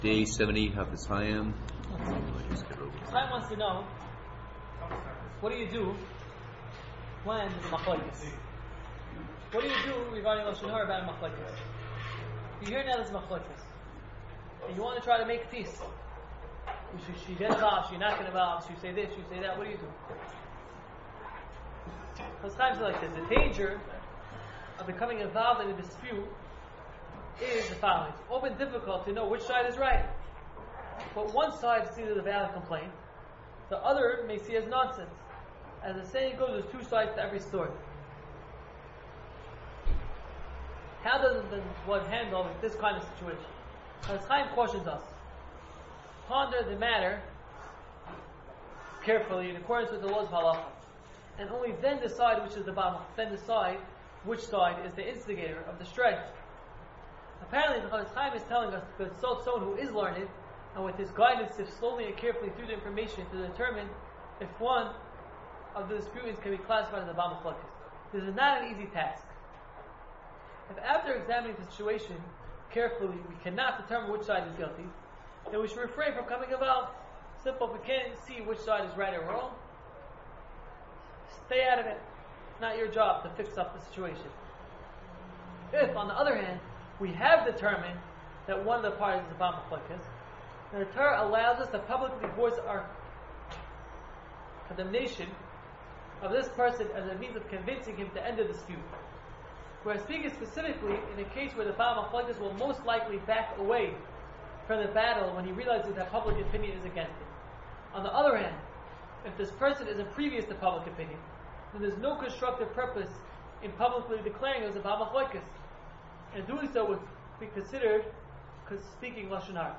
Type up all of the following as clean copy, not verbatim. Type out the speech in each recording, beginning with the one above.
Day 70, Hafiz Hayam. Chaim wants to know, what do you do when there's a machlokes? What do you do regarding Lashon Hara about a machlokes? You hear now there's a machlokes, and you want to try to make peace. Should she get involved? Should she not get involved? Should you say this? Should you say that? What do you do? Because Chaim says like this: the danger of becoming involved in a dispute is the following. It's often difficult to know which side is right. But one side sees it as a valid complaint, the other may see it as nonsense. As the saying goes, there's two sides to every story. How does one handle this kind of situation? As Chaim cautions us, ponder the matter carefully in accordance with the laws of halacha, and only then decide which is the bama. Then decide which side is the instigator of the strife. Apparently, the Chafetz Chaim is telling us to consult someone who is learned, and with his guidance, sift slowly and carefully through the information to determine if one of the disputants can be classified as a bama machlokes. This is not an easy task. If after examining the situation carefully, we cannot determine which side is guilty, then we should refrain from coming involved. Simple, if we can't see which side is right or wrong, stay out of it. It's not your job to fix up the situation. If, on the other hand, we have determined that one of the parties is a bama machlokes, then the Torah allows us to publicly voice our condemnation of this person as a means of convincing him to end the dispute. We're speaking specifically in a case where the bama machlokes will most likely back away from the battle when he realizes that public opinion is against him. On the other hand, if this person is imprevious to public opinion, then there's no constructive purpose in publicly declaring as a bama machlokes, and doing so would be considered speaking Lashon Hara.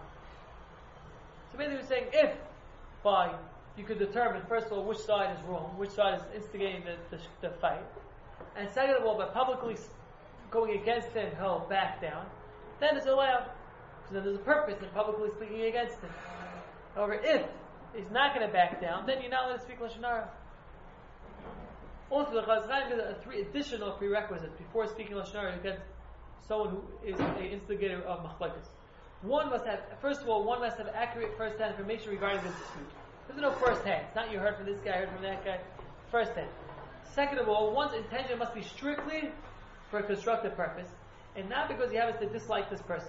So basically we're saying if you could determine first of all which side is wrong, which side is instigating the fight, and second of all by publicly going against him he'll back down, then it's allowed, because then there's a purpose in publicly speaking against him. However, if he's not going to back down, then you're not allowed to speak Lashon Hara. Also, the Chafetz Chaim gives 3 additional prerequisites before speaking Lashon Hara against someone who is an instigator of machlokes. One must have accurate first-hand information regarding the dispute. There's no first-hand. It's not you heard from this guy, heard from that guy. First-hand. Second of all, one's intention must be strictly for a constructive purpose, and not because he happens to dislike this person.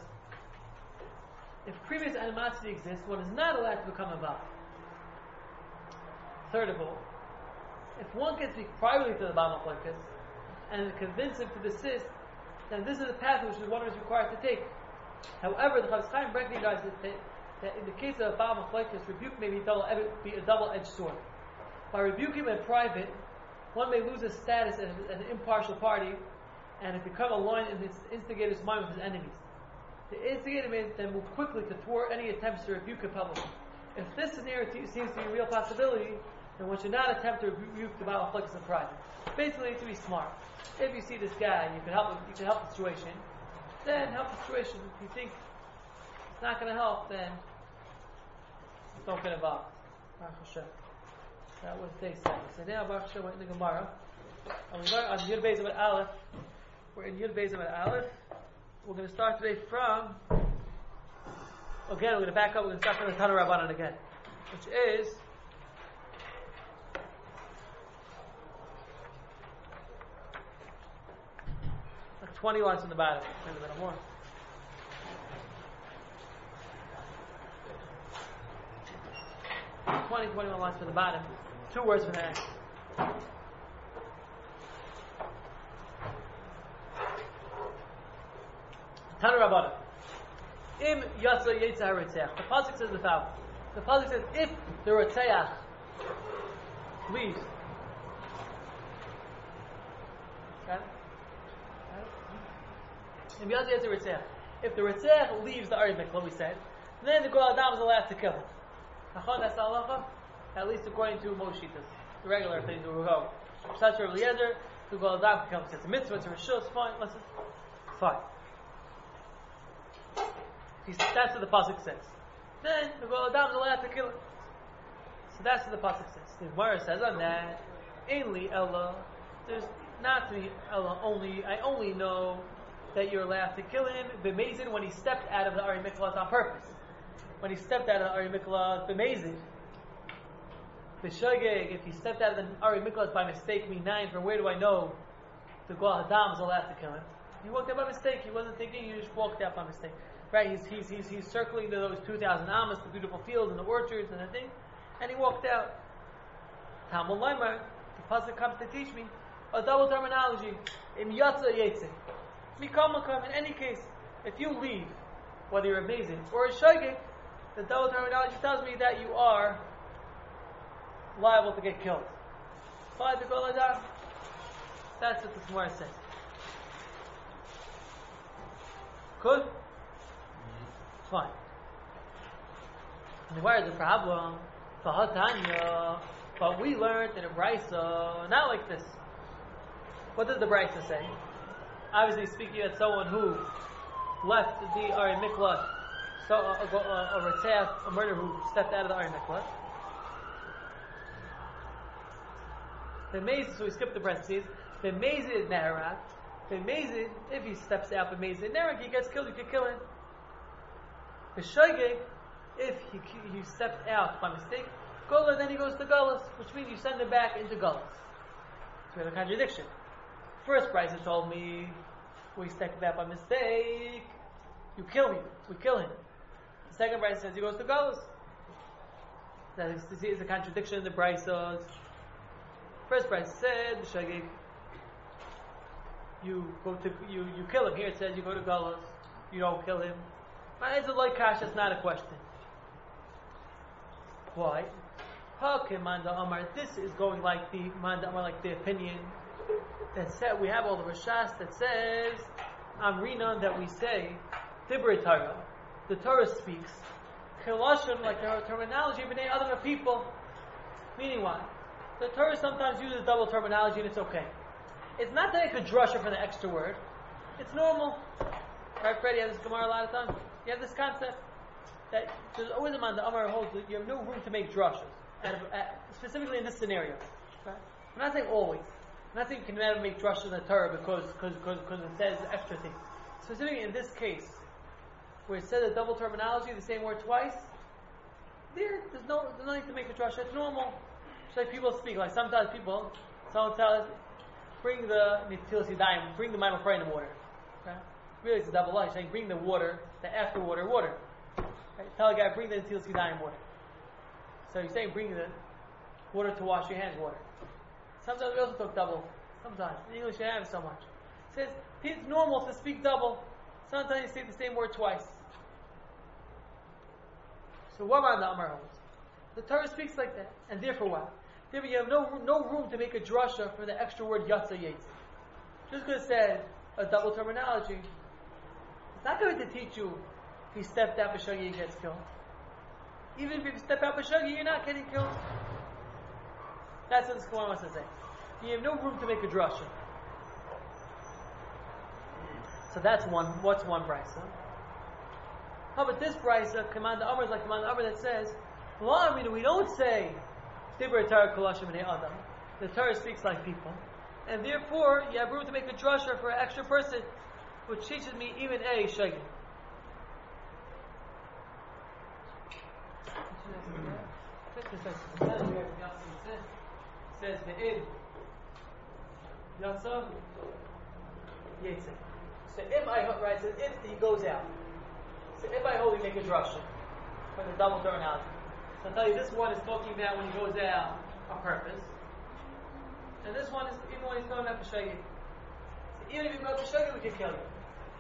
If previous animosity exists, one is not allowed to become involved. Third of all, if one can speak privately to the bama machlokes and convince him to desist, then this is the path which one is required to take. However, the Chafetz Chaim recognizes that in the case of a bama machlokes, rebuke may be a double-edged sword. By rebuking him in private, one may lose his status as an impartial party and become aligned in his instigator's mind with his enemies. The instigator may then move quickly to thwart any attempts to rebuke him publicly. If this scenario seems to be a real possibility, then one should not attempt to rebuke the bama machlokes in private. Basically, to be smart. If you see this guy, you can help the situation, then help the situation. If you think it's not going to help, then don't get involved. Baruch Hashem. That was day 7. So now Baruch Hashem went in the Gemara. And we're going on Yud Beis Amud Aleph. We're in Yud Beis Amud Aleph. We're going to start today from, again, we're going to back up, we're going to start from the Tana Rabbanan again, which is 20 lines in the bottom, maybe a little more. – 21 lines from the bottom. 2 words from the end. Tana Rabbanan. Im yatsa yetza haritzeach. The pasuk says the following. The pasuk says, if the Ritzeach leaves. Okay? If the Ritzeach leaves the Ari Mikla, we said, then the Goel Adam is allowed to kill him. That's the halacha, at least according to most shittas, the regular things will go. Besides for Eliezer, the Goel Adam can come. It's a mitzvah, it's a rishus, it's fine, listen. Fine. That's what the pasuk says. Then the Goel Adam is allowed to kill him. So that's what the pasuk says. The Gemara says on that, Ainli Ella, there's not to be Ella only, I only know that you're allowed to kill him, b'mezid, when he stepped out of the Ari Miklat on purpose. when he stepped out of the Ari Mikla, b'mezid. B'shogeg, if he stepped out of the Ari Mikla by mistake, meaning from where do I know the Goal Hadam is allowed to kill him? He walked out by mistake. He wasn't thinking. He just walked out by mistake. Right? He's circling those 2,000 amas, the beautiful fields and the orchards and the thing, and he walked out. Talmud Leimer, the pasuk comes to teach me a double terminology. Im yatsa yetze. Mikamakom. In any case, if you leave, whether you're amazing or a shogeg, the double terminology tells me that you are liable to get killed. By the Goal Hadam. That's what the Gemara says. Good? Fine. And where is the problem? But we learned in a Brisa, not like this. What does the Brisa say? Obviously speaking of someone who left the Ari Mikla, so a Ratzach, a murderer who stepped out of the Ari Mikla. The Mezid, so we skipped the parentheses. The Mezid Naharak. The Mezid, if he steps out the Mezid Naharak, he gets killed, you can kill him. The Shogeg, if he stepped out by mistake, Gola, then he goes to Gullus, which means you send him back into Gullus. So we have a contradiction. First Brisa told me, we stepped out by mistake, you kill me, we kill him. The second Brisa says he goes to Gullus. That is a contradiction in the Brisas. First Brisa said, the Shogeg, you kill him. Here it says you go to Gullus, you don't kill him. It's a light kash, it's not a question. Why? Okay, Manda Amar, this is going like the Manda Amar, like the opinion that said, we have all the Rashas that says, Amrinan, that we say, Divrei Torah, the Torah speaks, Kilashon, like the terminology of Bnei Adam, of people. Meaning what? The Torah sometimes uses double terminology and it's okay. It's not that it could drusha for the extra word. It's normal. Right, Fred, you have this Gemara a lot of times. You have this concept that there's always a man, the Amar holds that you have no room to make drushas, specifically in this scenario. Right? I'm not saying always. I'm not saying you can never make drushas in the Torah because it says extra things. Specifically in this case, where it says a double terminology, the same word twice, there's no need to make a drusha. It's normal. Just like people speak, like sometimes someone tells, bring the Netilas Yadayim, bring the Maimon in the water. Right? Really, it's a double line. Saying, bring the water, the after water. Right? Tell a guy, bring the Netilas Yadayim water. So you're saying, bring the water to wash your hands water. Sometimes we also talk double. Sometimes. In English, you have so much. It says, it's normal to speak double. Sometimes you say the same word twice. So what about the Amar holds? The Torah speaks like that. And therefore what? Therefore you have no room to make a drasha for the extra word Yatsa Yetz. Just because it said a double terminology, it's not going to teach you if you stepped out B'shagi, you gets killed. Even if you step out B'shagi, you're not getting killed. That's what this Gemara wants to say. You have no room to make a drasha. So that's one. What's one brisa? How about this brisa? Command the Amr is like command the Amr that says, we don't say Divrei Torah Kolashim Bnei Adam. The Torah speaks like people, and therefore you have room to make a drasha for an extra person, which teaches me even a shagi. Says the id Yatsa Yetze. So if I right, says if he goes out. So if I hold, we make a drasha for the double terminology. So I'll tell you, this one is talking about when he goes out on purpose, and this one is even when he's going out for shagi. So even if you go to shagi, we can kill you.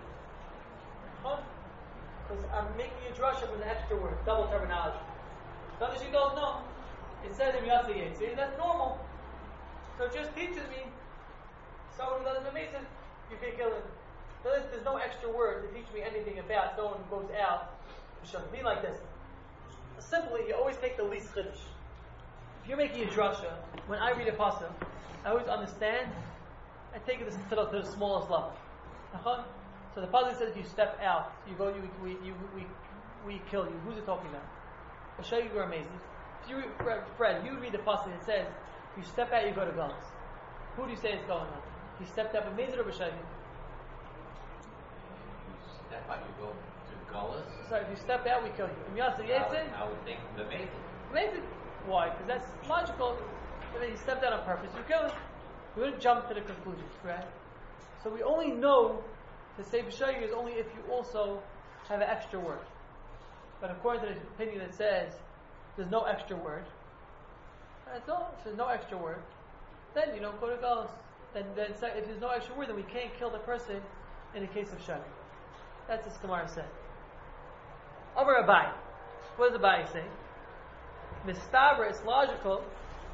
Because I'm making a drasha from the extra word, double terminology. So as you don't know, it says in Yatsa Yetze, that's normal. So it just teaches me, someone who doesn't amazing, you can kill him. So there's no extra word to teach me anything about someone who goes out. Be like this. Simply, you always take the least chiddush. If you're making a drasha, when I read a pasuk, I always understand. I take it to the smallest level. So the pasuk says, if you step out, we kill you. Who's it talking about? I'll show you you're amazing. If you Fred, you read the pasuk that says, if you step out, you go to Gullus. Who do you say is going on? If you stepped up amazing or b'shagi? Step out, you go to Gullus? Sorry, if you step out, we kill you. If Yasa Yetzin, I would think the maiden. maybe. Why? Because that's logical. I mean, he stepped out on purpose, you kill him. We wouldn't jump to the conclusions, correct? So we only know to say B'shayig is only if you also have an extra word. But according to the opinion that says there's no extra word, that's all. If there's no extra word, then you don't go to Galus. Then if there's no extra word, then we can't kill the person in the case of Shayig. That's what Gemara said. Over Abai. What does Abai say? Mistaber, it's logical.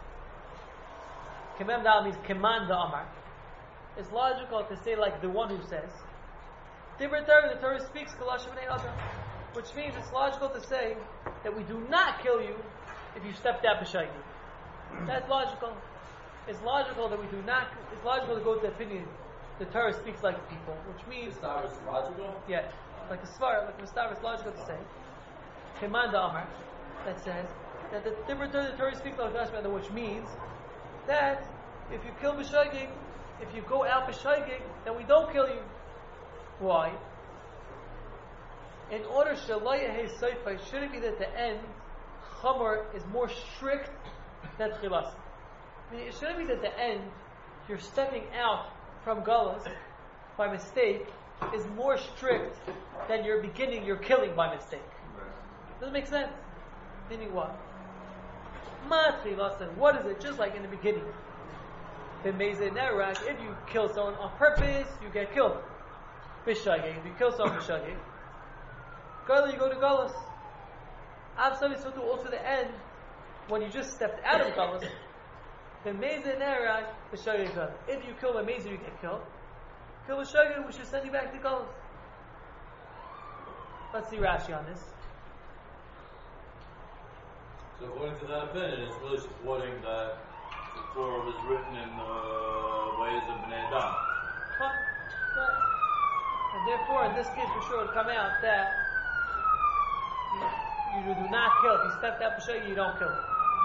Kemem Dal means Keman Amar. It's logical to say like the one who says. Dibur Torah, the Torah speaks Kalashim B'nei Adam, which means it's logical to say that we do not kill you if you stepped out B'shaygi. That's logical. It's logical that we do not. It's logical to go to the opinion. The Torah speaks like people, which means Mistaber is logical? yeah, like a svar, like Mistaber is logical to say. Keman Amar, that says that the Dibur Torah, the Torah speaks like Kalashim B'nei Adam, which means that if you kill b'shaygig, if you go out b'shaygig, then we don't kill you. Why? In order shalaya hey seifai, should it be that the end chamor is more strict than tchilas? I mean, it shouldn't be that the end, you're stepping out from galus by mistake, is more strict than your beginning, you're killing by mistake. Does it make sense? Meaning what? What is it? Just like in the beginning. If you kill someone on purpose, you get killed. B'shagig. If you kill someone b'shagig, you go to Galus. Absolutely, so to also the end, when you just stepped out of Galus, if you kill by Mezid, you get killed. Kill b'shagig, we should send you back to Galus. Let's see Rashi on this. So according to that opinion, it's really supporting that the Torah was written in the ways of Bnei Adam. Fine. Right. And therefore, in this case, for sure, it would come out that you do not kill. If you stepped out b'shaygi, you don't kill.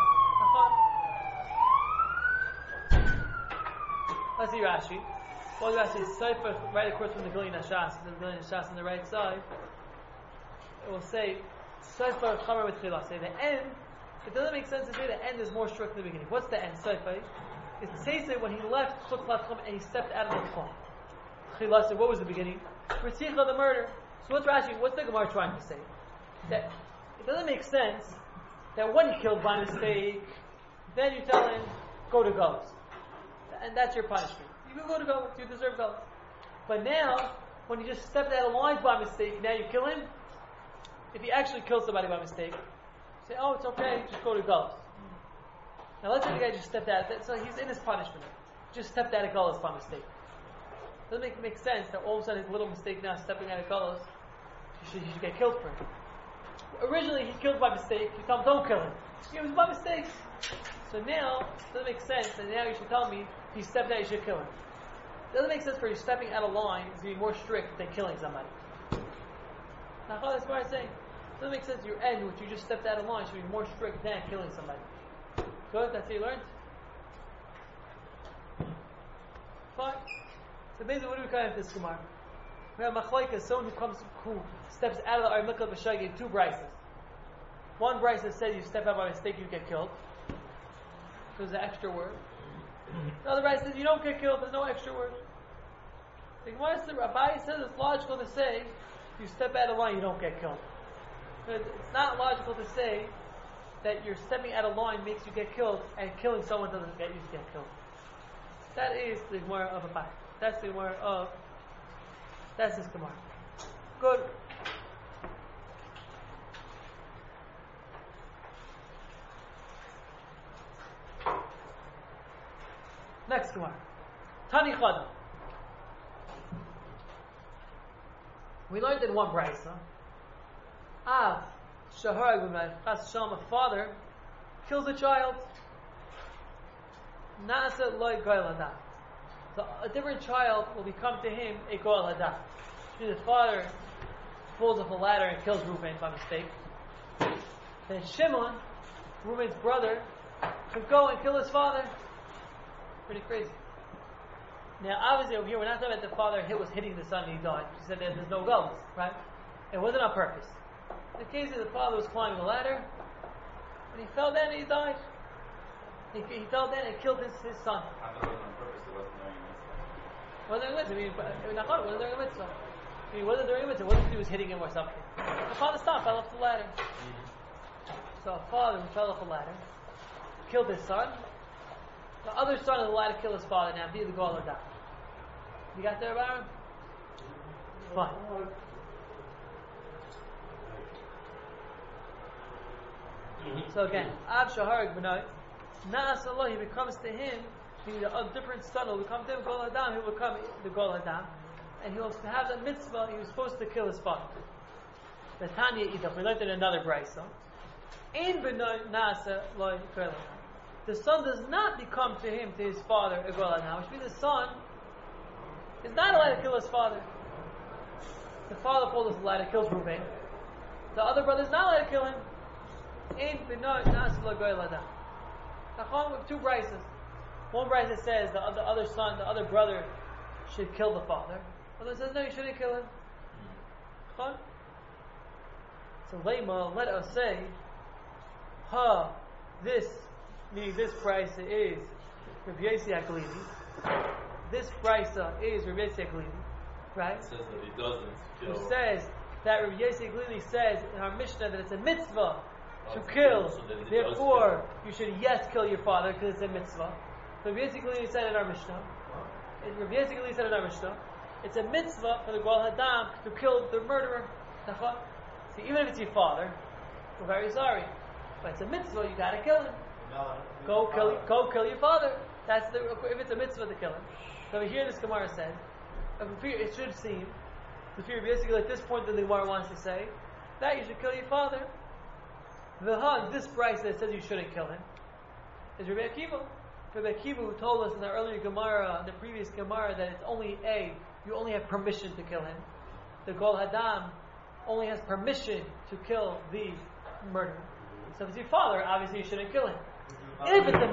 Let's see Rashi. Well, Rashi is Sefer, right across from the Gilin Hashas. The Gilin Hashas on the right side. It will say Sefer Chamer with Chilah. Say the end. It doesn't make sense to say the end is more strict than the beginning. What's the end? Sefer. It's Sefer when he left Chutz Chum and he stepped out of the Chum. Chilah said, what was the beginning? Ritzicha, the murder. So what's Rashi? What's the Gemara trying to say? That it doesn't make sense that when he killed by mistake, then you tell him go to Galus, and that's your punishment. You can go to Galus. You deserve Galus. But now, when you just stepped out of line by mistake, now you kill him. If he actually killed somebody by mistake, say, oh, it's okay, just go to Galus. Now let's say the guy just stepped out, so he's in his punishment. Just stepped out of Galus by mistake. Doesn't make sense that all of a sudden his little mistake now stepping out of Galus, you should get killed for it. Originally he killed by mistake, you tell him don't kill him. It was by mistake. So now, it doesn't make sense, and now you should tell me, if he stepped out, you should kill him. It doesn't make sense for you stepping out of line to be more strict than killing somebody. Now, that's what I'm saying. It doesn't make sense your end, which you just stepped out of line, should be more strict than killing somebody. Good? That's what you learned? Fine. So basically, what do we call this Gemara? We have Machlaika, someone who steps out of the Armikah B'Shagig, two brises. One brise that says you step out by mistake, you get killed. There's an extra word. The other brise says you don't get killed, there's no extra word. The Gemara says, Rabbi says it's logical to say you step out of line, you don't get killed. It's not logical to say that you're stepping out of line makes you get killed, and killing someone doesn't get you to get killed. That is the Gemara of Abai. That's the Gemara of. That's this Gemara. Good. Next Gemara. Tani Chad. We learned in one brayso. Av Shahar Chas Shalom, a father kills a child. Nasa loy goyal hadah. So a different child will become to him a goyal hadah. The father falls off a ladder and kills Reuben by mistake. Then Shimon, Reuben's brother, could go and kill his father. Pretty crazy. Now, obviously, over here, we're not talking about the father was hitting the son and he died. She said that there's no goals, right? It wasn't on purpose. The case of the father was climbing the ladder, and he fell down and he died. He fell down and killed his son. I thought it was on purpose. It wasn't knowing this. Wasn't during a mitzvah. It wasn't during a mitzvah. It wasn't during a mitzvah. It wasn't because he was hitting him or something. The father stopped, fell off the ladder. So a father who fell off the ladder killed his son. The other son of the ladder killed his father. Now, be the goal or die. You got there, Baron? Fine. So again, Ab Shaharag B'nai, Na'as Allah, he becomes to him, a different son will become to him, Gol Adam, he will become the Gol Adam, and he will have the mitzvah, he was supposed to kill his father. The Tanya Idach, we learned in another Brisa. In B'nai Na'asa Allah, the son does not become to him, to his father, a Gol Adam, which means the son is not allowed to kill his father. The father pulled his ladder, kills Reuben. The other brother is not allowed to kill him. In B'nai Na'asa Allah, with two brises. One brisa says the other son, the other brother should kill the father. Another says no, you shouldn't kill him. So Lema, let us say, this, meaning this brisa is Rabbi Yossi HaGlili. This brisa is Rabbi Yossi HaGlili, right? It says that he doesn't kill. Who says that Rabbi Yossi HaGlili says in our Mishnah that it's a mitzvah to kill. So Therefore, you should kill your father because it's a mitzvah. So Rabbi Yossi HaGlili said in our Mishnah. Rabbi Yossi HaGlili said in our Mishnah, it's a mitzvah for the Gol Hadam to kill the murderer. See, even if it's your father, we're very sorry, but it's a mitzvah. You got to kill him. Go kill your father. That's if it's a mitzvah to kill him. So here this Gemara says, it should seem, Rabbi Yossi HaGlili at this point that the Gemara wants to say that you should kill your father. This price that says you shouldn't kill him is Rabbi Akiva. Rabbi Akiva, who told us in the earlier Gemara, the previous Gemara, that it's only you only have permission to kill him. The Gol Hadam only has permission to kill the murderer. So if it's your father, obviously you shouldn't kill him. If it's a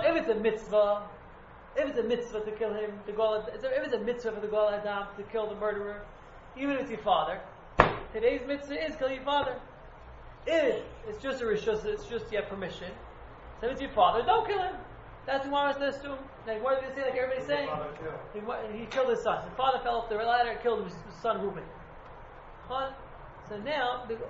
mitzvah to kill him, if it's a mitzvah for the Gol Hadam to kill the murderer, even if it's your father, today's mitzvah is kill your father. If it's just a rishus, it's just you have permission. So if it's your father, don't kill him. That's what Gemara says to him. Like, what did they say? Like everybody's saying, he killed his son. His father fell off the ladder and killed his son Reuben. So now the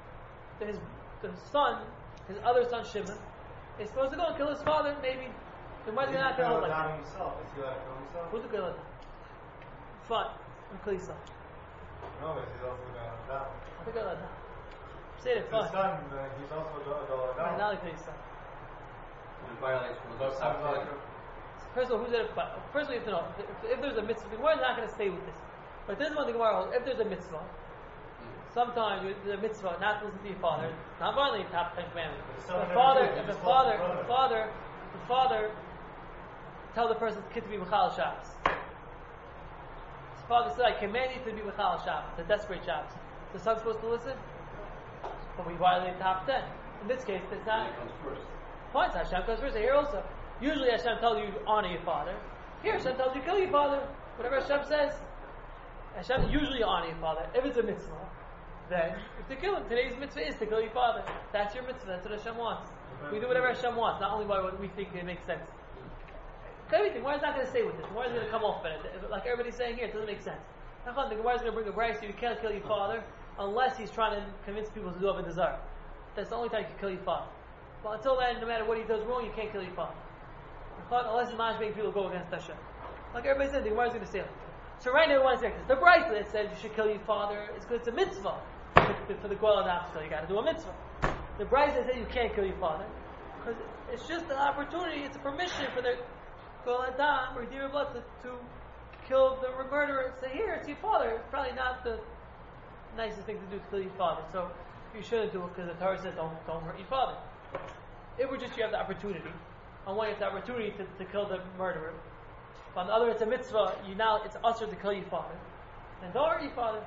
son, his other son Shimon, is supposed to go and kill his father. Maybe the Gemara's not going to hold like that. Who's the kill him? Fine, I'm kill his son. No, he's also going to die. I'll kill him. Say it, fine. His son, he's also going to die. Now kill his son. It violates one of those. First of all, first we have to know if there's a mitzvah. The Gemara is not going to stay with this, but this is what the Gemara holds. If there's a mitzvah, sometimes the mitzvah not to listen to your father, not violating the top 10 commandments. The father tell the person's kid to be Mechal Shabbos. His father said, "I command you to be Mechal Shabbos." The desperate Shabbos. The son's supposed to listen, but we violate the top 10. In this case, it's not. It comes first. Fine, so Hashem comes first. Here also, usually Hashem tells you honor your father. Here Hashem tells you kill your father. Whatever Hashem says, Hashem usually honor your father. If it's a mitzvah, then you have to kill him. Today's mitzvah is to kill your father. That's your mitzvah. That's what Hashem wants. We do whatever Hashem wants, not only by what we think it makes sense. Everything. Why is not going to stay with this? Why is going to come off of it? Like everybody's saying here, it doesn't make sense. The Gemara is going to bring a brayso. You can't kill your father unless he's trying to convince people to do a desire. That's the only time you can kill your father. But until then, no matter what he does wrong, you can't kill your father. Unless he's making people go against Hashem. Like everybody said, the Gemara is going to say it. So right now we want to say this. The brayso that says you should kill your father is because it's a mitzvah. For the Gol Hadam, so you got to do a mitzvah. The brayso that says you can't kill your father because it's just an opportunity. It's a permission for the Gol Hadam or Redeemer Blood to kill the murderer. Say here, it's your father. It's probably not the nicest thing to do to kill your father. So you shouldn't do it because the Torah says don't hurt your father. It would just you have the opportunity. On one, you have the opportunity to kill the murderer. But on the other, it's a mitzvah. It's usher to kill your father. And don't hurt your father.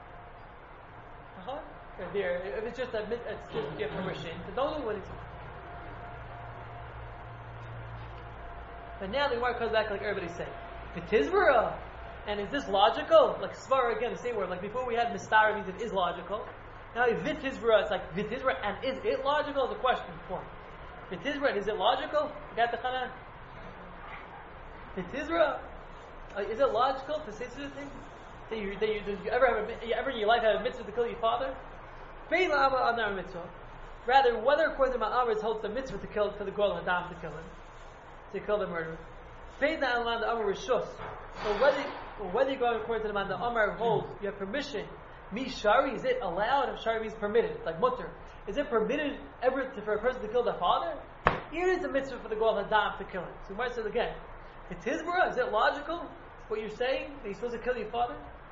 If it's just you have permission, so don't do what it's. But now the Gemara comes back like everybody's saying. If it's Tizvara, And is this logical? Like svara again, the same word. Like before we had mistara means it is logical. Now vitizra, it's like vitizra, and is it logical? Is a question form. Vitizra, is it logical? You got the kind of vitizra. Is it logical to say such a thing? Did you ever in your life have a mitzvah to kill your father? Rather, whether according to Ma'amar holds the mitzvah to kill, to the Goel Hadam to kill him, to kill the murderer. Or whether you go according to the man the Amar holds, you have permission. Shari, is it allowed? Shari means permitted, like mutter. Is it permitted ever for a person to kill their father? Here is a mitzvah for the Goel Hadam to kill him. So Gemara says again, it's hizbara. Is it logical what you're saying that you're supposed to kill your father?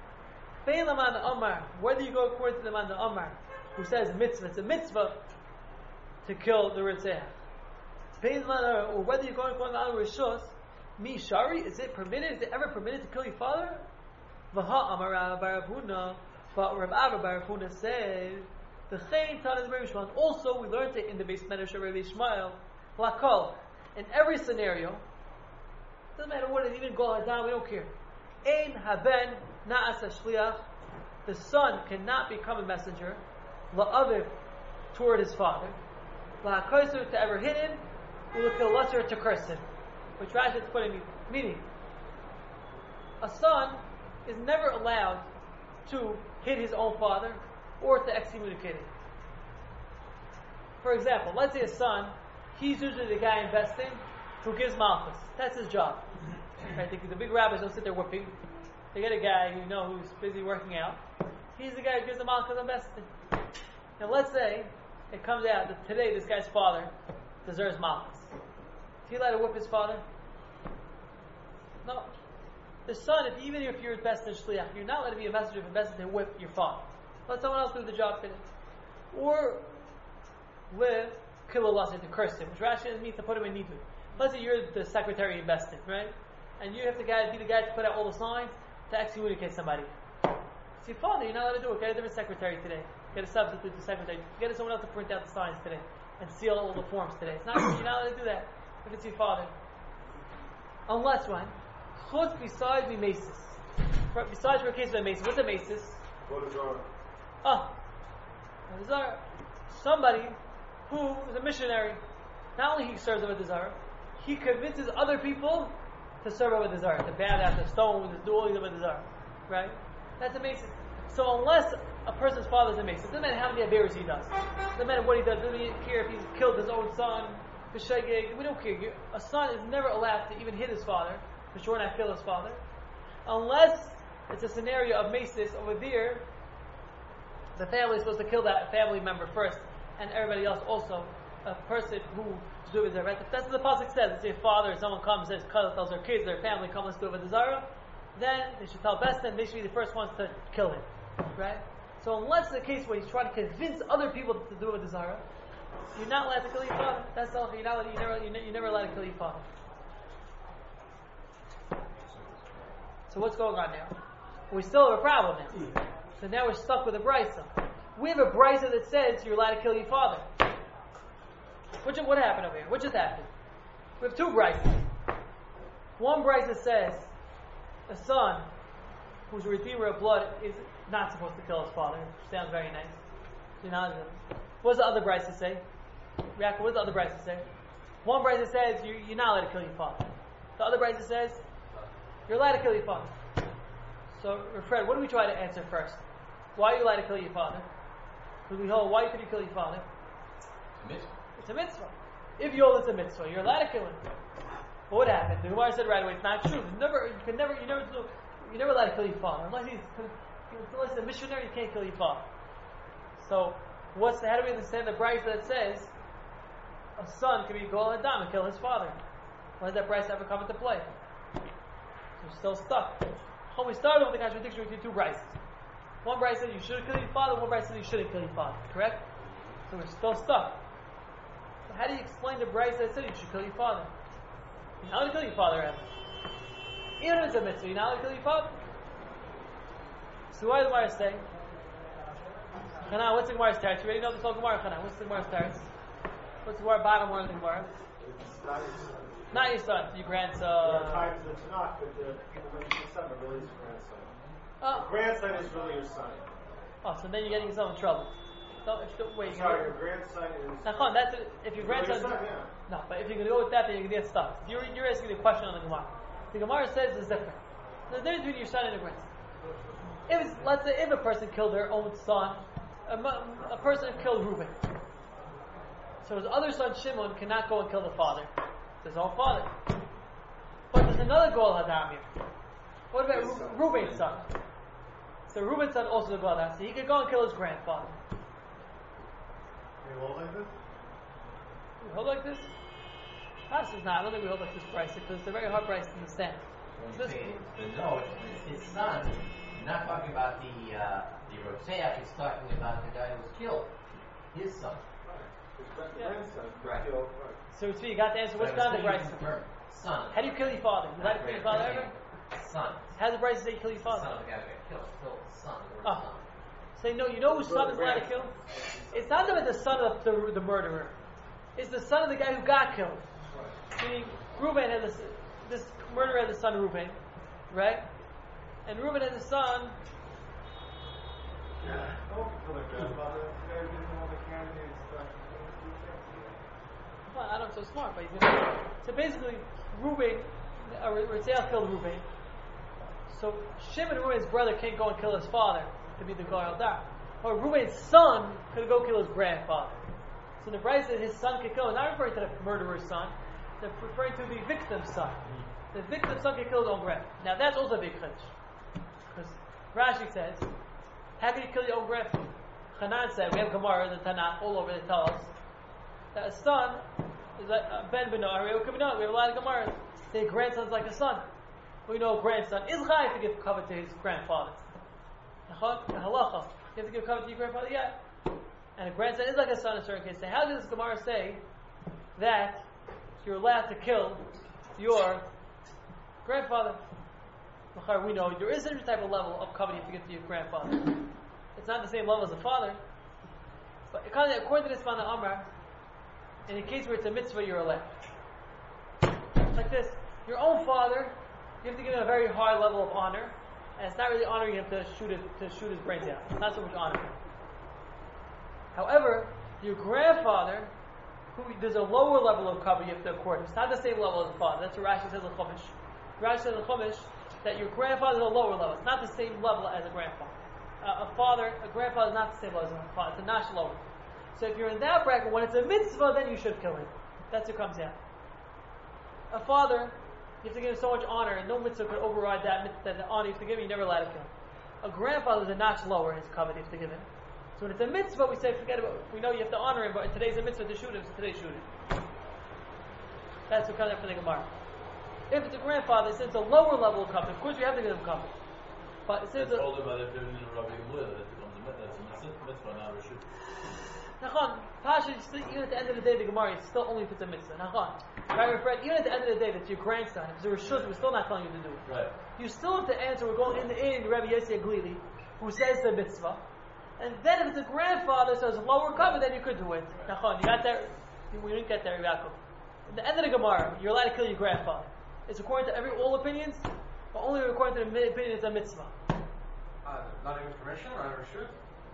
Whether you go according to the man the Amar, who says mitzvah, it's a mitzvah to kill the Ritzeh. Or whether you're going according to the Rishos, Shari, is it permitted? Is it ever permitted to kill your father? Vaha Amar Barabuna, but Rav Abba Barabuna said, the Chayin Tanas Rabbi Yishmael. Also, we learned it in the base Medrash of Rabbi Yishmael. Lakol, in every scenario, doesn't matter what it is, even Goel Hadam, we don't care. Ein haben na'as shliach. The son cannot become a messenger. La'aviv, toward his father. La'akoser, to ever hit him. Ula'kilasser, to curse him. Which Rashi is putting, meaning, a son is never allowed to hit his own father or to excommunicate him. For example, let's say a son, he's usually the guy investing who gives malchus. That's his job. Right? The big rabbis don't sit there whipping. They get a guy who's busy working out. He's the guy who gives the malchus investing. Now let's say it comes out that today this guy's father deserves malchus. Is he allowed to whip his father? No. The son, even if you're best in shliach, you're not allowed to be a messenger of a messenger to whip your father. Let someone else do the job today. Or live kilalasi, to curse him, which Rashi means to put him in nidu. Let's say you're the secretary investing, right? And you have to be the guy to put out all the signs to excommunicate somebody. It's your father, you're not allowed to do it. Get a different secretary today. Get a substitute to secretary. Get someone else to print out the signs today and seal all the forms today. You're not allowed to do that if it's your father. Unless when? Chutz besides the maces. Besides for a case of a maces. What's a maces? Somebody who is a missionary. Not only he serves over the Zara, he convinces other people to serve over the Zara, to bow down to stones, to do all these over the Zara. Right? That's a mason. So unless a person's father is a mason, it doesn't matter how many Averas he does. It doesn't matter what he does. It doesn't care if he's killed his own son. We don't care. A son is never allowed to even hit his father, for sure not kill his father, unless it's a scenario of maces over there. The family is supposed to kill that family member first, and everybody else also. A person who to do with their right. If that's what the pasuk says. It's your father or someone comes and tells their kids, their family, come let's do it with the zara. Then they should tell best, and they should be the first ones to kill him, right? So unless it's a case where he's trying to convince other people to do it with the zara, you're not allowed to kill your father. That's all. You're never allowed to kill your father. So what's going on now? We still have a problem now. So now we're stuck with a brisa. We have a brisa that says you're allowed to kill your father. What happened over here? What just happened? We have two brisas. One brisa says a son who's a redeemer of blood is not supposed to kill his father. Which sounds very nice. What does the other brisa say? What does the other brisa say? One brisa says you're not allowed to kill your father. The other brisa says you're allowed to kill your father. So, Fred, what do we try to answer first? Why are you allowed to kill your father? Because we hold, why could you kill your father? It's a mitzvah. If you hold it's a mitzvah, you're allowed to kill him. But what happened? The Gemara said right away, it's not true. You're never allowed to kill your father. Unless he's a missionary, you can't kill your father. So, how do we understand the brisa that says a son can be Goel Hadam and kill his father? Why did that brisa ever come into play? We're still stuck. When we started with the contradiction between two brises. One brisa said you should kill your father, one brisa said you shouldn't kill your father. Correct? So we're still stuck. So how do you explain the brisa that said you should kill your father? You're not allowed to kill your father, ever. Even if it's a mitzvah, you're not allowed to kill your father. So why does the Gemara say? Chana, what's the Gemara's teretz? You already know this whole Gemara, Chana. What's the Gemara's teretz? What's the Gemara bottom one of the Gemara? Not your son, your grandson. There are times it's not, but people mention the son, but really it's your grandson. Oh. Grandson is really your son. Oh, so then you're getting yourself in trouble. Wait. Sorry, your grandson is. Now, that's if your grandson. Your son, yeah. No, but if you're going to go with that, then you're going to get stuck. You're asking the question on the Gemara. The Gemara says it's different. There's a difference between your son and your grandson. Let's say if a person killed their own son, a person killed Reuben. So his other son Shimon cannot go and kill the father, his own father. But there's another Goel Hadam here. What about Reuben's son? So Reuben's son also the Goel Hadam. So he could go and kill his grandfather. You hold like this? We hold like this? This is not. I don't think we hold like this price because it's a very hard price to understand. But no, it's his son. You're not talking about the Rotseach. He's talking about the guy who was killed. His son. His Yeah. grandson. Right. Killed, So you got the answer. What's down the price? Son. How do you kill your father? You like to kill your father ever? Son. How does the price say you kill your Son father? of the guy who got killed. Still son. The word Oh. son. So you know whose son is allowed to kill? It's not about the son of the murderer. It's the son of the guy who got killed. Meaning, Reuben had this murderer had the son Reuben, right? And Reuben had the son. Don't kill their grandfather. They're using all the candy and stuff. Well, I don't know, so smart, but he's gonna. So basically, Reuben, Ratziel killed Reuben. So Shimon, Reuben's brother, can't go and kill his father to be the Goel Hadam. Or Reuben's son could go kill his grandfather. So the Bride said his son could kill. Not referring to the murderer's son, they're referring to the victim's son. The victim's son could kill his own grandfather. Now that's also a big chiddush, because Rashi says, "How can you kill your own grandfather?" Hanan said, "We have Gemara, the Tanakh, all over that tell us that a son is like Ben Benar. We have a lot of Gemara. Their grandson's like a son. We know a grandson is chayav to give cover to his grandfather. Halacha, you have to give cover to your grandfather, yeah. And a grandson is like a son in certain cases. So how does this Gemara say that you're allowed to kill your grandfather? We know there is a different type of level of cover you have to give to your grandfather. It's not the same level as the father. But according to this Mana Amar, in a case where it's a mitzvah, you're allowed. Like this, your own father, you have to give him a very high level of honor, and it's not really honoring him to shoot his brains out. It's not so much honor. However, your grandfather, there's a lower level of cover you have to accord. It's not the same level as the father. That's what Rashi says in Chumash. Rashi says in Chumash that your grandfather is a lower level. It's not the same level as a grandfather. A grandfather is not the same level as a father. It's a notch lower. So if you're in that bracket, when it's a mitzvah, then you should kill him. That's what comes out. A father, you have to give him so much honor, and no mitzvah could override that the honor you have to give him. You're never allowed to kill him. A grandfather is a notch lower his covenant you have to give him. So when it's a mitzvah, we say forget about it. We know you have to honor him, but today's a mitzvah to shoot him, so today shoot him. That's what comes out for the Gemara. If it's a grandfather, since it's a lower level of covenant, of course you have to give him covenant. But since it's older, but if they're in a Rabbi Gamliel, that becomes a mitzvah, not a reshut. Nachon, Pasha, even at the end of the day, the Gemara is still only if it's a mitzvah. Nachon, right, Fred, even at the end of the day, that's your grandson. If it's a reshut, we're still not telling you to do it. Right. You still have to answer. We're going in Rabbi Yossi Aglili, who says the mitzvah. And then if it's a grandfather, so it's a lower cover, then you could do it. Nachon, you got there? We didn't get there, Yaakov. At the end of the Gemara, you're allowed to kill your grandfather. It's according to all opinions, but only according to the opinion it's a mitzvah. Not even permission or a reshut?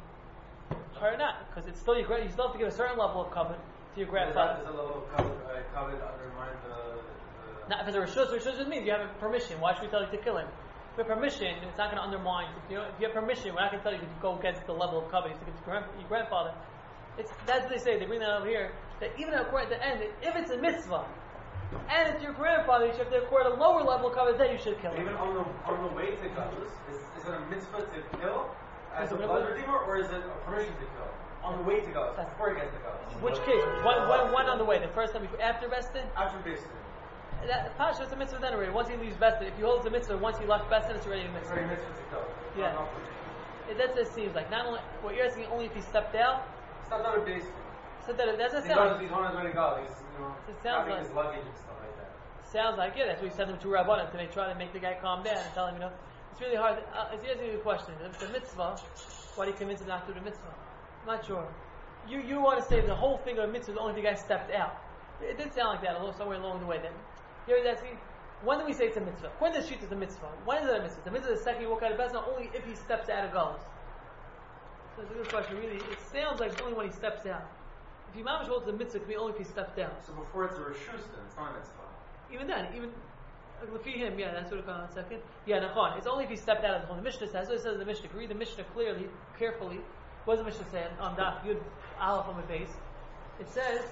Or not, because it's still your you still have to give a certain level of covenant to your grandfather. Does a level of covenant undermine the... Now, if it's a reshus, just means you have permission. Why should we tell you to kill him? If you have permission, it's not going to undermine. If you have permission, we're not going to tell you to go against the level of covenant to give to your grandfather. That's what they say. They bring that over here. That even at the end, if it's a mitzvah and it's your grandfather, you should have to accord a lower level of covenant. Then you should kill him. Even on the way to Gadlus, is it a mitzvah to kill as a blood redeemer, or is it a permission to kill? On the way to Gadlus, before he gets to Gadlus. Which case? One on the way. The first time after Bestin? After Bestin. Pasha, it's a mitzvah then already. Once he leaves Bestin, if you hold it's a mitzvah, once he left Bestin, it's already a mitzvah. It's already a mitzvah to kill. Yeah. That's what it seems like. Not only what you're asking, only if he stepped out. It's not done with Bestin. So that doesn't sound like he's on his way to God. He's it sounds having like his luggage and stuff like that. Sounds like it. That's what we sent him to Rabbanan today, try to make the guy calm down and tell him, it's really hard. It's asking you a question. If it's a mitzvah, why do you convince him not to do the mitzvah? I'm not sure. You want to say the whole thing of a mitzvah is only if the guy stepped out. It did sound like that somewhere along the way. Then Here he's asking, when do we say it's a mitzvah? When does shita is a mitzvah? When is it a mitzvah? The mitzvah is the second you walk out of Beis Din, only if he steps out of Galus. So it's a good question, really. It sounds like it's only when he steps out. If he mamash holds the mitzvah, it can be only if he steps down. So before it's a reshus, then it's not a mitzvah. Even then, even for him, yeah, that's what it comes on a second. Yeah, nachon. It's only if he stepped out of the home. The Mishnah says, so it says in the Mishnah. If you read the Mishnah clearly, carefully, what does the Mishnah say on Daf Yud Aleph on the base? It says,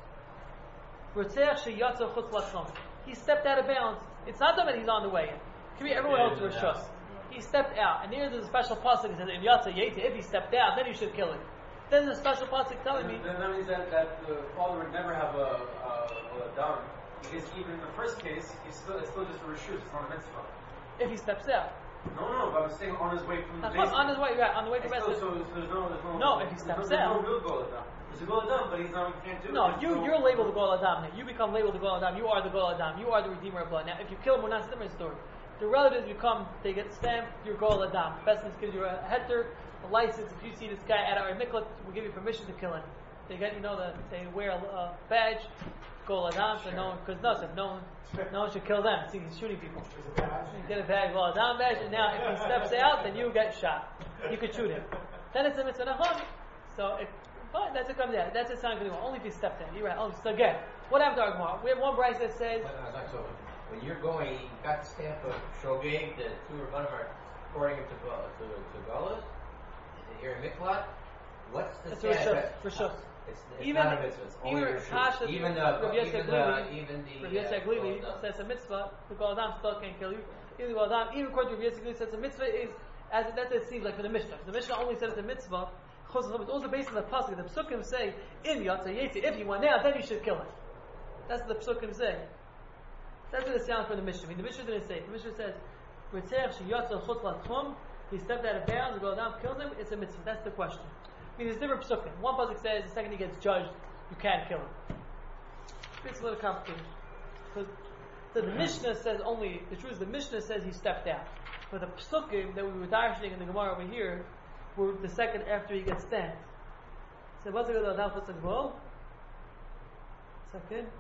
"Rotzeach sheyatza chutz lachom." He stepped out of bounds. It's not that he's on the way. It can be everyone else to Rishus. He stepped out, and there's a special pasuk that says, "In yatza yeta." If he stepped out, then you should kill him. Then there's a special pasuk telling me. Then that means that the father would never have a dam, because even in the first case, it's still just a reshus. It's not a mitzvah. If he steps out. No, but I'm saying on his way from the That's base. on his way, right? On the way from Beis Din. So there's no. No, if he steps there's out. no real goal Adam. There's a goal Adam, but he's not. He can't do it. No, you're labeled the Gol Adam. You become labeled the Gol Adam. You are the Gol Adam. You are the Redeemer of blood. Now, if you kill him, we're not a different story. The relatives become, they get stamped, you're Gol Adam. Bestin's gives you a heter, a license. If you see this guy at our miklat, we'll give you permission to kill him. They get, they wear a badge, Gol Adam, so no one, because no one should kill them. See, he's shooting people. You get a badge, Gol Adam badge, and now if he steps out, then you get shot. You could shoot him. Then it's a mitzvah nachon. So fine, that's what comes out. That's a sign of only if you step down. You're right. So again, what happened to our Gemara? We have one Bryce that says. So when you're going, you got the stamp of Shogeg, the two Rabbanim are pouring him to Galus. You're in Miklat. What's the stamp? Rishus. It's not a mitzvah. It's only Rishus. Even the Rav Yitzchak Levi says a mitzvah. The Gol Adam still can't kill you. Even Gol Adam, even according to Rav Yitzchak Levi, says a mitzvah is as that's what it seems like for the Mishnah. The Mishnah only said it's a mitzvah. It's also based on the pasuk. The Psukim say in Yatza Yetzi, if he went out, then you should kill him. That's what the Psukim say. That's what it sounds for the Mishnah. I mean, the Mishnah didn't say it. The Mishnah says, he stepped out of bounds, the Gol Adam killed him, it's a mitzvah. That's the question. I mean, there's different Psukim. One pasuk says the second he gets judged, you can't kill him. It's a little complicated. So the Mishnah says only, the truth is the Mishnah says he stepped out. But the Psukim that we were darshaning in the Gemara over here were the second after he gets stamped. So what's the Gol Adam, what's the Gol? Second.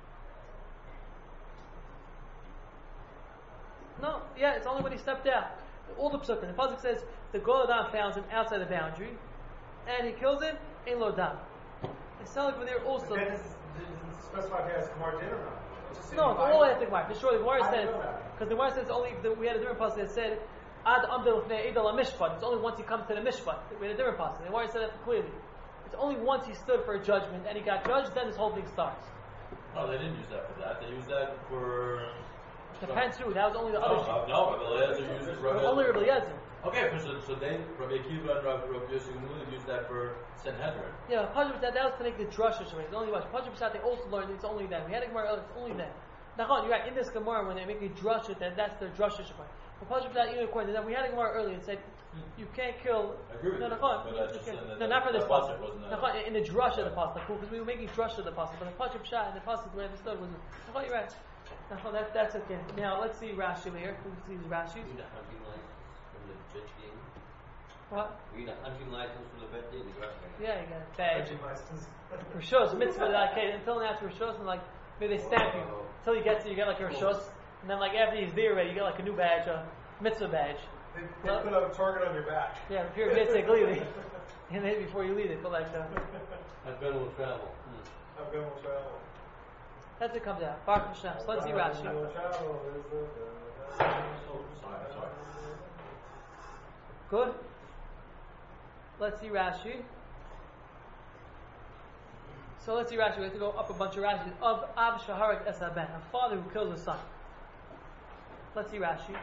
No, yeah, it's only when he stepped out. All the psukim. The pasuk says the Gol Adam found him outside the boundary, and he kills him in lo dam. It's not like when they're also. But then it's specified here as Kamar Din or not? No, it's all at the Gemara. For sure, the Gemara says because the Gemara says only we had a different pasuk that said ad amdel lefnei idol mishpat. It's only once he comes to the mishpat. We had a different pasuk. The Gemara said that clearly. It's only once he stood for a judgment and he got judged, then this whole thing starts. No, they didn't use that for that. They used that for. Depends who. That was only the other. No, Rabbi Eliezer uses only Rabbi Eliezer. Okay, so they, Rabbi Akiva and Rabbi Yosef used that for Sanhedrin. Yeah, Pajab that was to make the drusha shemay. It's only much. Pajab they also learned it's only them. We had a Gemara, it's only them. Nachon, you're right. In this Gemara, when they make a drusha, then that's their drusha shemay. But Pajab even according to that, we had a Gemara earlier that said you can't kill. I agree with no, you. Nachon, no, not for this pasuk. Nachon, in the drusha of the pasuk, because we were making drusha of the pasuk. But the Pajab shot and the pasuk the way I understood was. Nachon, you're right. Nachon, that's okay. Now let's see Rashi here. Who sees Rashi? You need a hunting license from the judge game. What? You need a hunting license from the vet game. Yeah, you got a badge. Hunting license. For sure, it's mitzvah. Okay, until now it's for sure, and like maybe they stamp you until you get to you get like your shus, and then like after he's there already, you get like a new badge, a mitzvah badge. They put a target on your back. Yeah, if you're basically and then before you leave it, but like I've been will travel. I've been will travel. that's what comes out. Baruch Hashem. So let's see Rashi. Sorry. Good. Let's see Rashi. So let's see Rashi. We have to go up a bunch of Rashi. Of Ab Shaharak Esaben, a father who kills his son. Let's see Rashi.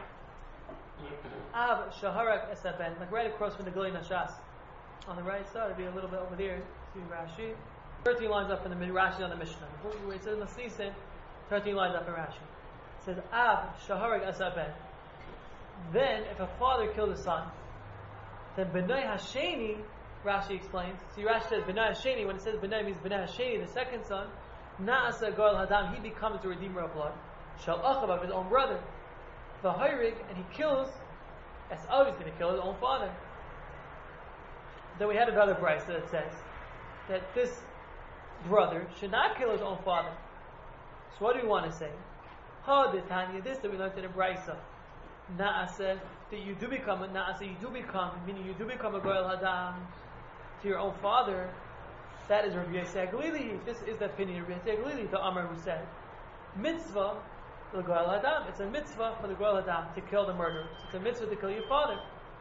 Ab Shaharak Esaben, like right across from the Gilei Nashas. On the right side, it'll be a little bit over there. See Rashi. 13 lines up in the Rashi on the Mishnah. Where it says Masisin, 13 lines up in Rashi. It says Ab Shaharak Esaben. Then, if a father killed his son, then B'nai Hasheni, Rashi explains. See, Rashi says B'nai Hasheni. When it says B'nai, it means B'nai Hasheni, the second son. Na'asa Goel Hadam, he becomes the redeemer of blood. Shal Achav, of his own brother. The Hayrik, and he kills. That's always going to kill his own father. Then we had another Bryce that says that this brother should not kill his own father. So what do we want to say? Ha the Tanya, this that we learned in the Brisa. Naaseh, that you do become a Naaseh, you do become, meaning you do become a Goyal Hadam to your own father. That is Rabbi Yisrael Galili. This is the opinion of Rabbi Yisrael Galili, the Amar who said, mitzvah, the Goyal Hadam. It's a mitzvah for the Goyal Hadam to kill the murderer. It's a mitzvah to kill your father.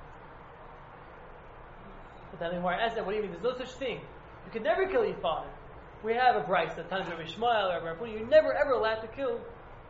But then the Gemara asked that, what do you mean? There's no such thing. You can never kill your father. We have a Brisa, the Tanya of Rabbi Shmuel, or Rabbi, you're never ever allowed to kill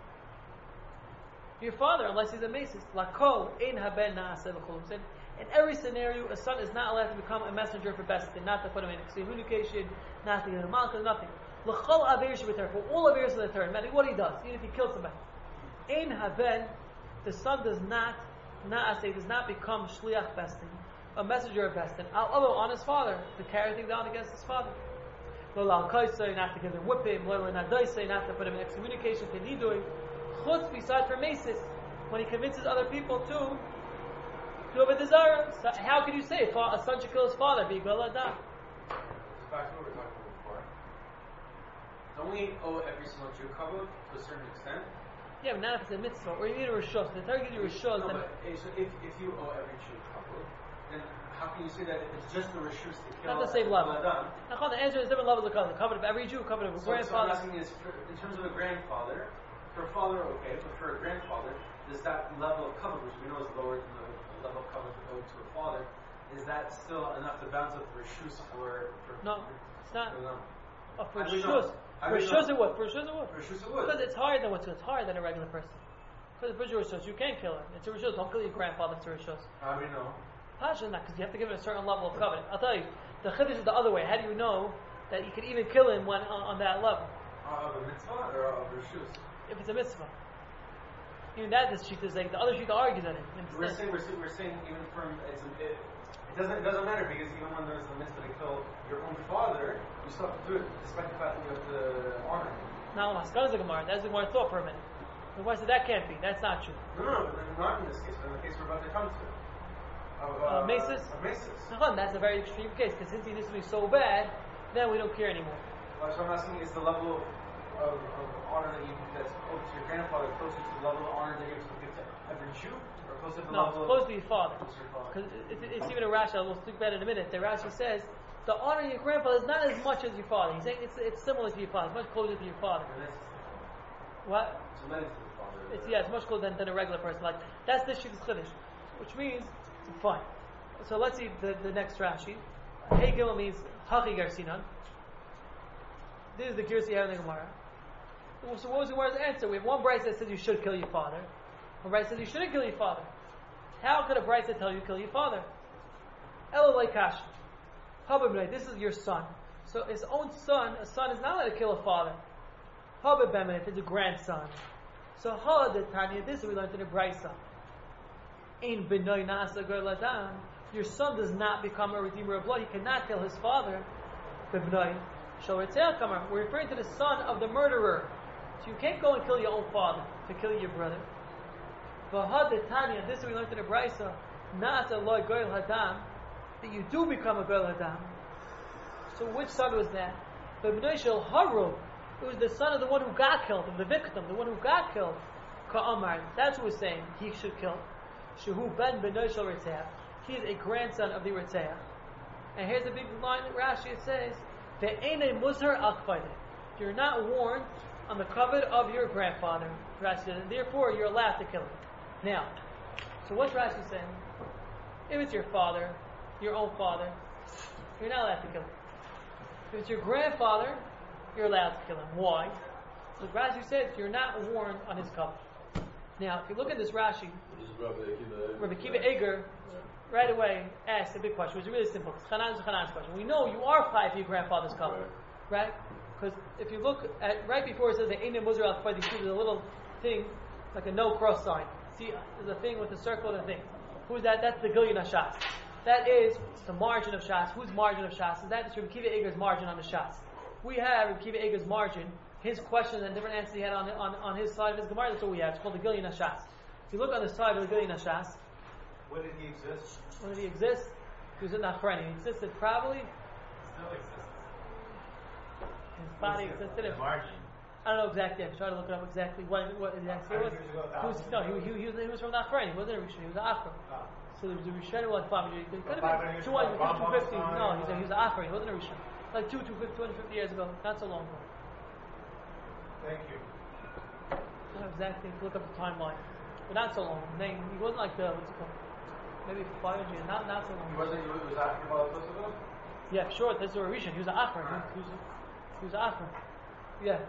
your father unless he's a mason. Lako ein haben naaseh l'chol. In every scenario, a son is not allowed to become a messenger for Bestin, not to put him in excommunication, not to get him malchus, nothing. L'chol aver sheb'ter, for all avers of the Torah, no matter what he does, even if he kills somebody. Ein haben, the son does not become shliach Bestin, a messenger of Bestin, although on his father, to carry things down against his father. Not to give him whipping, not to put him in excommunication, doing chutz beside for masis, when he convinces other people to do a desire. So how can you say a son should kill his father? Be Goyal Hadam. Back to what we were talking about before. Don't we owe every single Jew kavod to a certain extent? Yeah, but not if it's a mitzvah, or you need a rishos. The Torah gives you rishos. No, but so if you owe every Jew kavod, then how can you say that if it's just the rishus to kill? Not the same level. Adam? The answer is different levels of covenant. The covenant of every Jew, covenant of a grandfather. So I'm asking is, in terms of a grandfather, for a father, okay, but for a grandfather, does that level of covenant, which we know is lower than the level of covenant owed to a father, is that still enough to balance up the rishus for No, it's not. No. For rishus. For rishus it would. For rishus it would. For rishus it would. Because it's higher than it's higher than a regular person. Because for rishus, you can't kill him. It's a rishus. Don't kill your grandfather. It's a rishus. How do we know? Pasha not, because you have to give it a certain level of covenant. I'll tell you, the chiddush is the other way. How do you know that you can even kill him when on that level? Of a mitzvah or of rishus? If it's a mitzvah. Even that, this sheet is like, the other sheet argues on it. We're saying even from, it doesn't matter, because even when there's a mitzvah to kill your own father, you still have to do it, despite the fact that you have to honor him. Now, Maskana is the Gemara. That's the Gemara thought for a minute. The Gemara said that can't be. That's not true. No, but not in this case, but in the case we're about to come to. Maces? Maces. That's a very extreme case, because since he needs to be so bad, then we don't care anymore. So I'm asking, is the level of honor that's owed to your grandfather closer to the level of honor that you have to give to every Jew, or closer to the level? No, it's close to your father. Close to your father. Because it's even a Rashi. We'll speak about it in a minute. The Rashi says the honor of your grandfather is not as much as your father. He's saying it's similar to your father. It's much closer to your father. What? It's related to the father. It's much closer than a regular person. Like that's the Shittas Chiddush, which means fine. So let's see the next Rashi. Hey Gimel means Hachi Garsinan. This is the Girsi having the Gemara. So what was the Gemara's answer? We have one Brisa that says you should kill your father. One Brisa says you shouldn't kill your father. How could a Brisa tell you to kill your father? Elolai Kash. Habib, this is your son. So his own son, a son is not allowed to kill a father. Habib if it's a grandson. So Ha the Tanya, this we learned in the Brisa. In Benoy Nasa Goyal Hadam, your son does not become a redeemer of blood. He cannot kill his father. Benoy Shalotzeh Kamar. We're referring to the son of the murderer. So you can't go and kill your own father to kill your brother. V'had the Tanya, this we learned in the Brisa. Nasa Loi Goyal Hadam, that you do become a Goyal Hadam. So which son was that? Benoy Shal Haru. It was the son of the one who got killed, of the victim, the one who got killed. Ka'amar. That's who was saying he should kill. Shehu ben Benoy Shal Ritzah. He is a grandson of the Ritzah. And here's a big line that Rashi it says, Ve'ene Muzhar Akfayde. You're not warned on the covet of your grandfather. Rashi says, and therefore you're allowed to kill him. Now, so what's Rashi saying? If it's your father, your own father, you're not allowed to kill him. If it's your grandfather, you're allowed to kill him. Why? So Rashi says you're not warned on his covet. Now, if you look at this Rashi, Rabbi Akiva Eger right away asked a big question, which is really simple. It's Chanan's question. We know you are five for your grandfather's covenant, right? Because if you look at right before it says the Einim Muzar Al Kfar, there's a little thing like a no cross sign. See, there's a thing with a circle and a thing. Who's that? That's the Gilyon HaShas. That is the margin of Shas. Whose margin of Shas? And that is Rabbi Akiva Eger's margin on the Shas. We have Rabbi Akiva Eger's margin, his questions and different answers he had on his side of his Gemara. That's what we have. It's called the Gilyon HaShas. If you look on the side of the Gilyon HaShas, When did he exist? when did he exist? He was in Nachrani. He existed probably. Still exists. His body existed in margin. I don't know exactly. I'm trying to look it up exactly what exactly it was. 100 years ago, He was 1,000 no, years he was from the Achron. He wasn't a Rishon. He was an Achron. Ah. So there was a Rishon who was 500 years ago. He could have 500 been years 200, ago, 250. Rambam's No, time, he was an Achron. He wasn't a Rishon. Like 250 years ago. Not so long ago. Thank you. I don't know exactly. Look up the timeline. But not so long. He wasn't like the, what's it called? Maybe 500 years. Not so long. He was asking about the Kosovo? Yeah, sure. This is a Rishon. He was an Achron. He was an Achron. Yeah.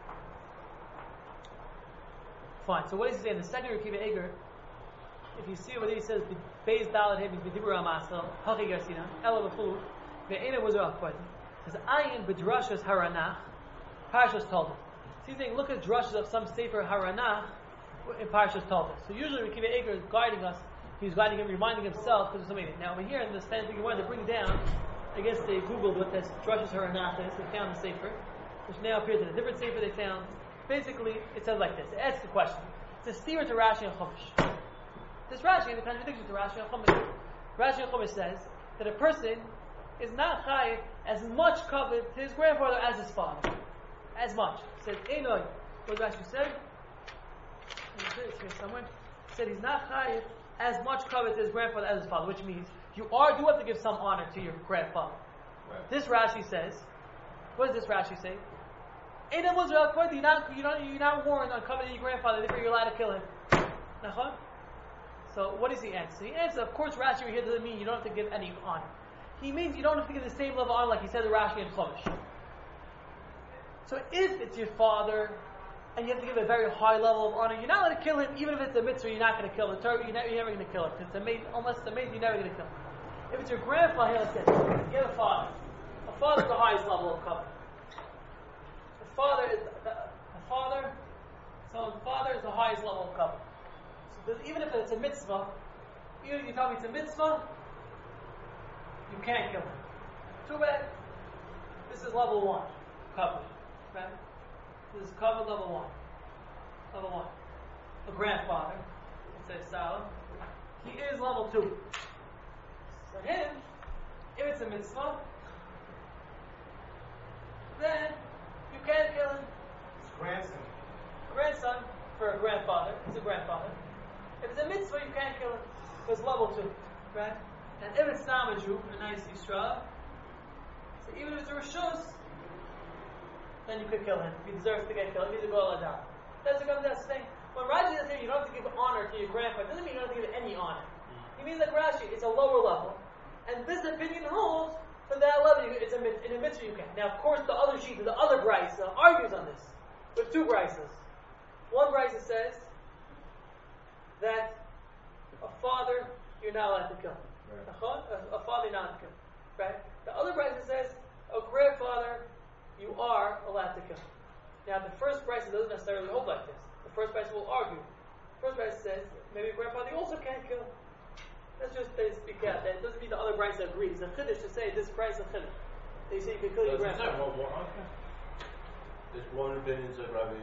Fine. So what does he say in the second Rekiva Eger? If you see what he says, the Beis Dalet He means B'Dibur HaMasel Hachi Garsina Ela V'Chulu Ve'ena was Achbad. Says Ayin B'Drashas Haranach Parshas Talmud. So he's saying, look at drushes of some Sefer Haranach in Parshas Talmud. So usually Rekiva Eger is guiding us. He's guiding him, reminding himself because of something. Now over here in the stand thing, wanted to bring down. I guess they googled what this drushes Haranach is. They found the Sefer, which now appears in a different Sefer they found. Basically, it says like this. It asks a question. It's a steer to Rashi and Chumash. This Rashi is a contradiction to Rashi and Chumash. Rashi and Chumash says that a person is not chayiv as much covered to his grandfather as his father. As much. It says, Einoi. What Rashi said? It's here somewhere. It said he's not chayiv as much covered to his grandfather as his father, which means you do have to give some honor to your grandfather. Right. This Rashi says, what does this Rashi say? You're not warned on covering your grandfather, therefore you're allowed to kill him. So what does he answer? He answers, of course, Rashi here doesn't mean you don't have to give any honor. He means you don't have to give the same level of honor like he said to Rashi and Chumash. So if it's your father, and you have to give a very high level of honor, you're not allowed to kill him, even if it's a mitzvah, you're not going to kill him. You're never going to kill him. It's a maid, unless it's a maid, you're never going to kill him. If it's your grandfather, here, let's say, get a father. A father is the highest level of cover. The father is the highest level of cover. So even if it's a mitzvah, even if you tell me it's a mitzvah, you can't kill him. Too bad. This is level 1, cover. Right? This is cover level 1. Level 1. The grandfather, let's say Salah, he is level 2. So him, if it's a mitzvah, then you can't kill him. It's grandson. Grandson for a grandfather. It's a grandfather. If it's a mitzvah, you can't kill him. So it's level 2. Right? And if it's Samaju, a nice Yisrael, so even if it's a Rishos, then you could kill him. If he deserves to get killed, he's a Goel Adam. That's the thing. When Rashi says here, you don't have to give honor to your grandfather, it doesn't mean you don't have to give any honor. He means like Rashi, it's a lower level. And this opinion holds for that level, it's in a mitzvah you can. Now, of course, the other sheet, the other Brisa, argues on this. With 2 Brisas. One Brisa says that a father, you're not allowed to kill. Right. A father, you're not allowed to kill. Right? The other Brisa says a grandfather, you are allowed to kill. Now, the first Brisa doesn't necessarily hold like this. The first Brisa will argue. The first Brisa says maybe a grandfather you also can't kill. That's just they speak out. That doesn't mean the other Brisa agrees. The Chiddush to say this Brisa Chiddush. They say you can kill your grandfather. There's one opinion said Rabbi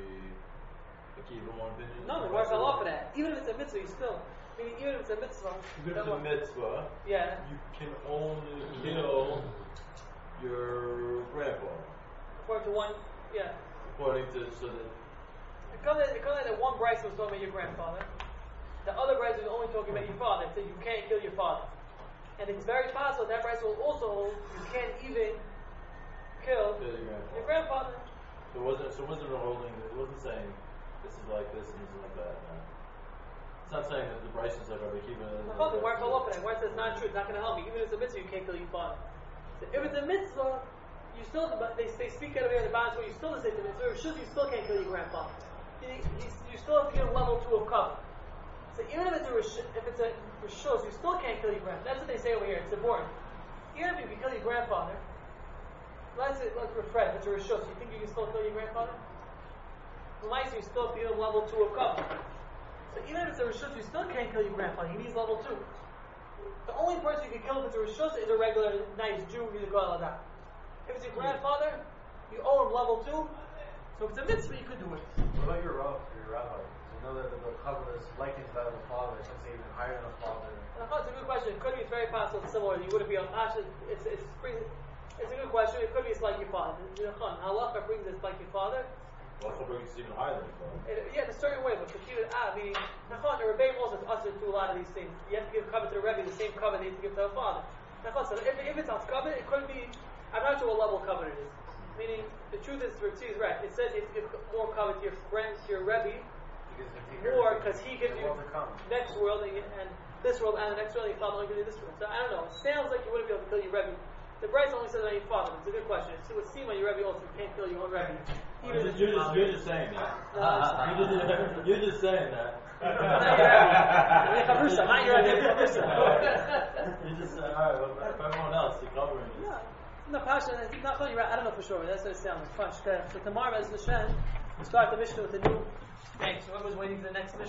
Akiva, one opinion. No, the Gemara fell off of that. Even if it's a mitzvah, you still. Meaning, even if it's a mitzvah. Even if it's a mitzvah, yeah. you can only kill your grandfather. According to one, yeah. According to, so that. It comes out that one Bryce was talking about your grandfather. The other Bryce was only talking about your father. It said you can't kill your father. And it's very possible that Bryce will also hold you can't even kill your grandfather. So it wasn't a holding, it wasn't saying this is like this and this is like that. No. It's not saying that the Bryce is like Rabbi Akiva. No, the Gemara fell off of that. The Gemara says it's not true. It's not going to help me. Even if it's a mitzvah, you can't kill your father. So if it's a mitzvah, you still, but they speak out of here in the balance where you still say the mitzvah. If you still can't kill your grandfather. You still have to give level 2 of cover. So even if it's a rishos, you still can't kill your grandfather. That's what they say over here. It's important. Even if you can kill your grandfather, let's refresh. If it's a rishos, you think you can still kill your grandfather? Nice, you still have to give him level 2 of cover. So even if it's a rishos, you still can't kill your grandfather. He needs level 2. The only person you can kill if it's a rishos is a regular nice Jew who's a Goel Adam. If it's your grandfather, you owe him level 2. So if it's a mitzvah, you could do it. What about your rabbi? So you know that the cover is likened to that of the father, some say even higher than the father. It's a good question. It could be it's very possible it's similar. You wouldn't be on Asha. It's a good question. It could be it's like your father. Halacha brings it's like your father. Also brings even higher than 12. Yeah, in a certain way, but Kashir meaning Nachon, the Rebbeim also is usher to a lot of these things. You have to give cover to the Rebbe, the same cover that you have to give to the father. Nachon, so if it's on cover, it could be, I'm not sure what level of cover it is. Meaning, the truth is, Ritzi is right. It says you have to give more cover to your friend, to your Rebbe, more because he gives you next world and this world and the next world, and your father only gives you this world. So I don't know. It sounds like you wouldn't be able to kill your Rebbe. The Bryce only says on your father. It's a good question. It would seem like your Rebbe also can't kill your own Rebbe. You're just saying that. You're just saying that. Not your Rebbe. You just say, alright, well, if everyone else is covering it. No, Pasha, not you're right. I don't know for sure, but that's what it sounds like. So tomorrow, as Hashem, we start the mission with a new. Thanks. Whoever's waiting for the next mission.